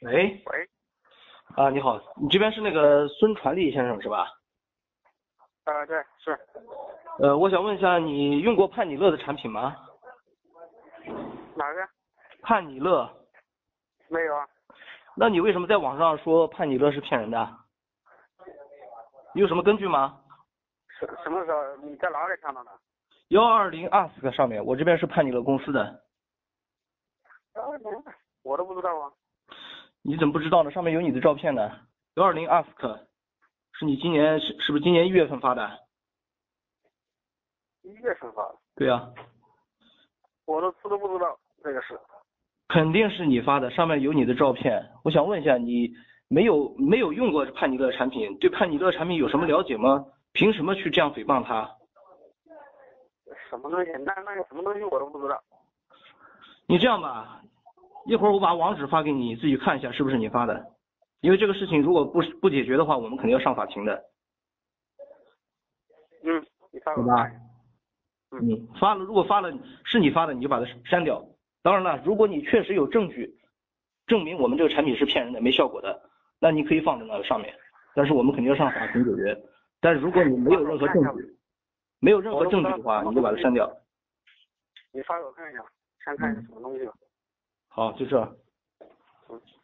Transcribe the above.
喂， 喂， 你好，你这边是那个孙传利先生是吧？ 对，是。 我想问一下，你用过盼你乐的产品吗？ 哪个？ 盼你乐。 没有啊。 那你为什么在网上说盼你乐是骗人的？你有什么根据吗？ 什么时候？你在哪里看到的 120 ask 上面，我这边是盼你乐公司的。 我都不知道啊。 你怎么不知道呢？上面有你的照片呢。120 ask 是你今年是不是今年1月份发的 1月份发的。 对呀。 我都不知道这个事。 肯定是你发的，上面有你的照片。我想问一下，你没有用过盼你乐产品，对盼你乐产品有什么了解吗？凭什么去这样诽谤他？ 什么东西？那个什么东西我都不知道。 你这样吧，一会儿我把网址发给你，你自己看一下是不是你发的。因为这个事情如果不解决的话，我们肯定要上法庭的。 你发给对吧？ 我看一下。 发了，如果发了是你发的，你就把它删掉。当然了，如果你确实有证据证明我们这个产品是骗人的、没效果的，那你可以放在那个上面，但是我们肯定要上法庭解决。但是如果你没有任何证据，的话，你就把它删掉。 你发给我看一下，先看一下什么东西吧。 好，就这。